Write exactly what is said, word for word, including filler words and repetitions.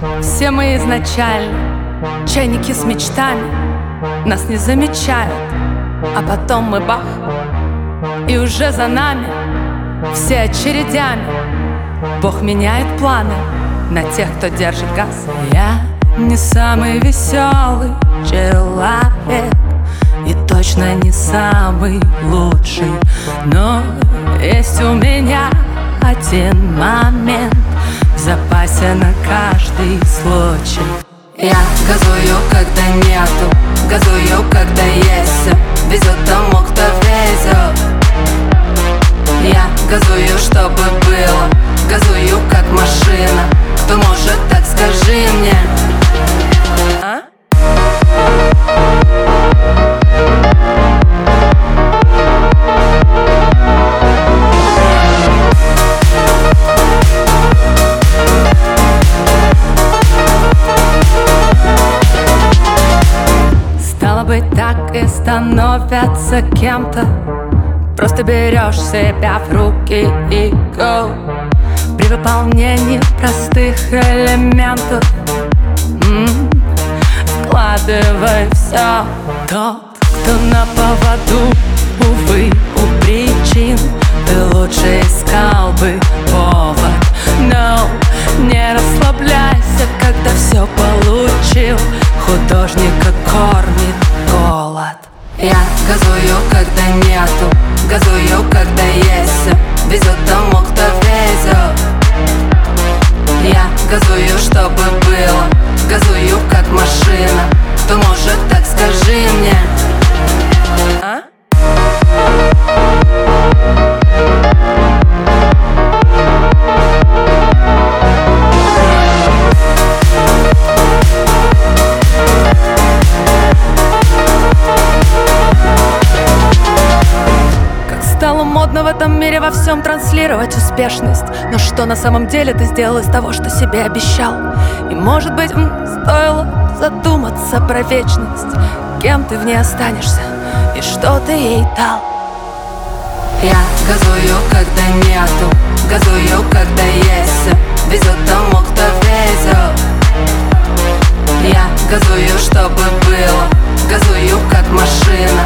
Все мы изначально чайники с мечтами. Нас не замечают, а потом мы бах, и уже за нами все очередями. Бог меняет планы на тех, кто держит газ. Я не самый веселый человек и точно не самый лучший, но есть у меня один момент в запасе на каждый случай. Я газую, когда нету, газую, когда есть. Везет тому, кто везет. Я газую, чтобы было, газую, как машина. Кто может, так скажи мне. А? Стало быть, так и становятся кем-то. Просто берешь себя в руки и go. При выполнении простых элементов м-м, вкладывай все. Тот, кто на поводу, увы, у причин, ты лучше искал бы повод. Но не расслабляйся, когда все получил. Художника кормит голод. Я газую, когда нету, газую, когда есть. Везет тому, кто везет. Я газую, чтобы было, газую, как машина. Кто может, так скажи мне. А? Стало модно в этом мире во всем транслировать успешность. Но что на самом деле ты сделал из того, что себе обещал? И может быть, м, стоило задуматься про вечность. Кем ты в ней останешься и что ты ей дал? Я газую, когда нету, газую, когда есть. Везет тому, кто везет. Я газую, чтобы было, газую, как машина.